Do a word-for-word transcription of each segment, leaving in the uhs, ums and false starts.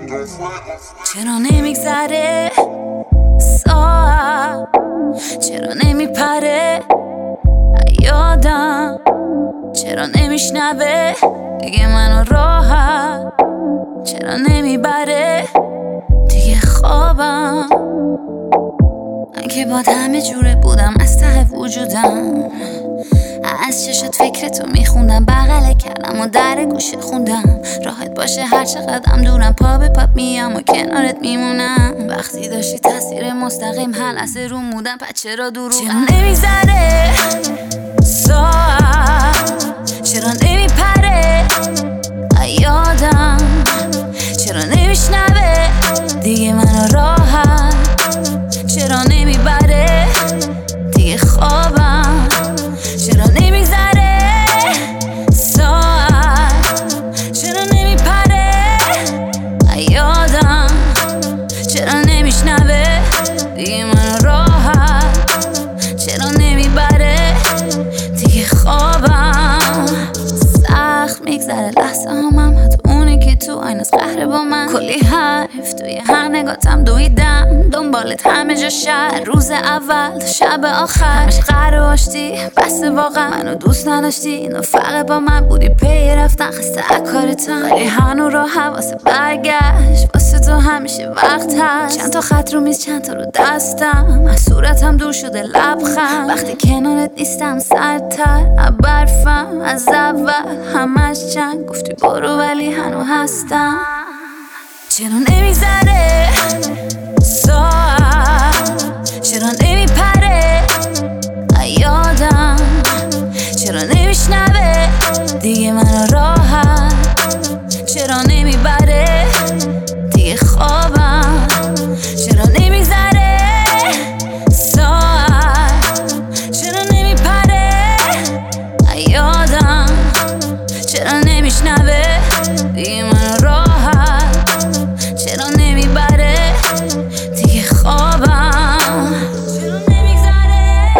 چرا نمیگذره ساعت، چرا نمیپره یادم، چرا نمیشنوه دیگه منو راحت، چرا نمیبره دیگه خوابم. من که با همه جوره بودم از ته وجودم، از چشات فکرتو میخوندم، بغل کردم و در گوشه خوندم. راحت باشه هر چقدرم دورم، پا به پا میام و کنارت میمونم. وقتی داشتی تاثیر مستقیم هر لحظه روم بودم، پس چرا دروغم؟ چرا نمیگذره ساعت، چرا نمیپره یادم، چرا نمیشنوه دیگه منو راحت، چرا نمیبره دیگه خوابم. چرا نمیگذره ساعت، چرا نمیپره یادم، چرا نمیشنوه دیگه منو راحت، چرا نمیبره دیگه خوابم. سخت میگذره لحظه همم، حتی اونی که تو آیناس قهره با من. کلی حرف توی هر نگاتم دویدم، دنبالت همه جا شهر. روز اول تا شب آخر همش قهر باشتی، بس واقعا منو دوست نداشتی. اینو فرق با من بودی پی رفتن، خسته اکارتم، ولی هنو راه واسه برگشت. واسه تو همیشه وقت هست، چند تا خط رو میز چند تا رو دستم، از صورتم دور شده لبخند. وقتی کنارت نیستم سردتر برفم از اول، همش چند گفتی برو ولی هنو هستم. چرا نمیگذره ساعت، چرا نمیپره یادم، چرا نمیشنوه دیگه منو راحت، چرا نمیبره دیگه خوابم. چرا نمیگذره ساعت، چرا نمیپره یادم، چرا نمیشنوه دیگه منو راحت، چرا نمیبره دیگه خوابم. چرا نمیگذره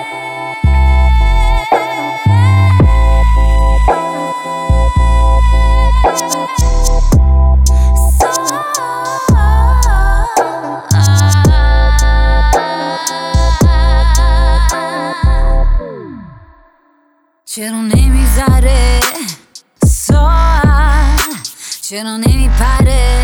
چرا نمیگذره ساعت، چرا نمیپره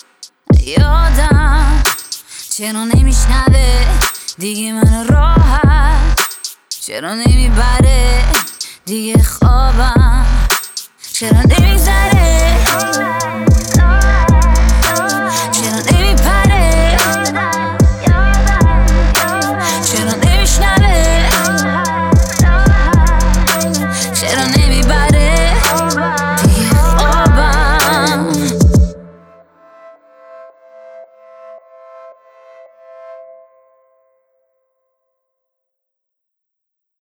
یادم، چرا نمیشنوه دیگه منو راحت، چرا نمیبره دیگه خوابم. چرا نمیگذره